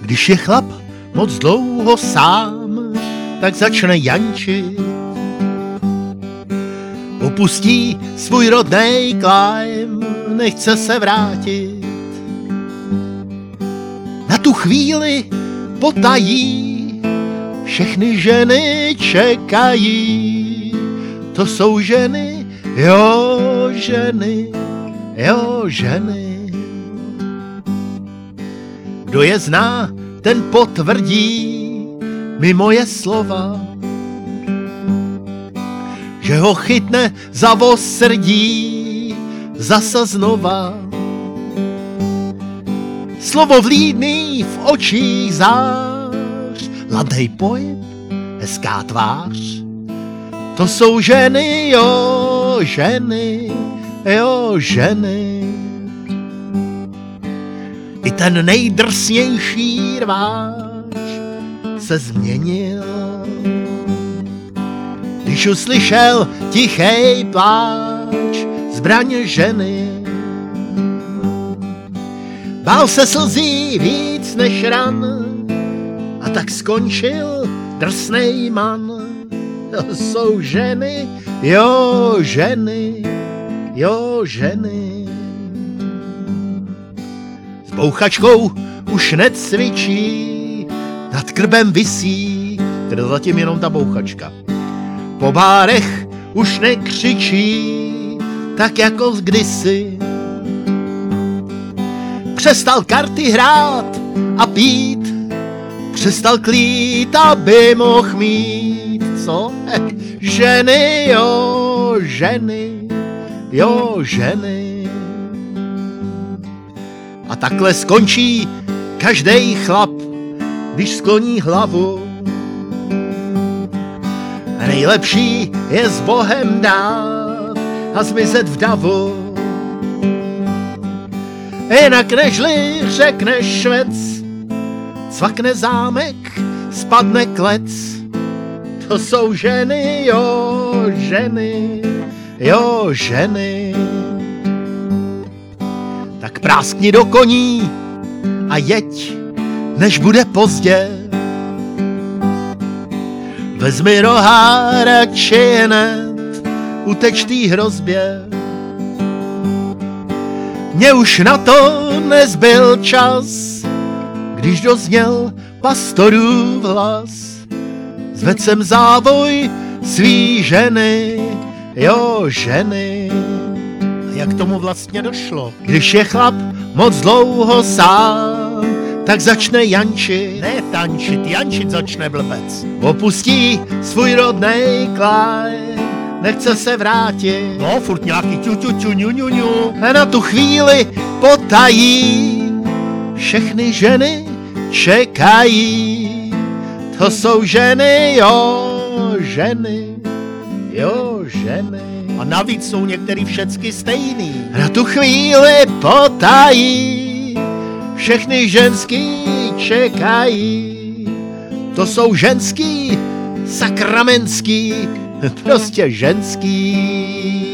Když je chlap moc dlouho sám, tak začne jančit. Opustí svůj rodnej klám, nechce se vrátit. Na tu chvíli potají, všechny ženy čekají. To jsou ženy, jo ženy, jo ženy. Kdo je zná, ten potvrdí mi moje slova, že ho chytne za osrdí zasa znova. Slovo vlídný v očích zář, ladnej pohyb, hezká tvář. To jsou ženy, jo ženy, jo ženy. I ten nejdrsnější rváč se změnil, když uslyšel tichej pláč zbraně ženy. Bál se slzí víc než ran, a tak skončil drsnej man. To jsou ženy, jo ženy, jo ženy. S bouchačkou už necvičí, nad krbem visí, teda zatím jenom ta bouchačka. Po bárech už nekřičí, tak jako kdysi. Přestal karty hrát a pít, přestal klít, aby mohl mít. Co? Ženy, jo ženy, jo ženy. A takhle skončí každej chlap, když skloní hlavu. A nejlepší je s Bohem dát a zmizet v davu. Jinak nežli řekne švec, cvakne zámek, spadne klec. To jsou ženy, jo ženy, jo ženy. Tak práskni do koní a jeď, než bude pozdě. Vezmi rohára či hned uteč tý hrozbě. Mně už na to nezbyl čas, když dozněl pastorův hlas. Zvedl jsem závoj svý ženy, jo ženy. Jak tomu vlastně došlo? Když je chlap moc dlouho sám, tak začne jančit. Ne tančit, jančit začne blbec. Opustí svůj rodnej klán, nechce se vrátit. No, furt nějaký ťu, ňu. A na tu chvíli potají, všechny ženy čekají. To jsou ženy, jo ženy, jo ženy. A navíc jsou některý všecky stejný. Na tu chvíli potají, všechny ženský čekají. To jsou ženský, sakramentský, prostě ženský.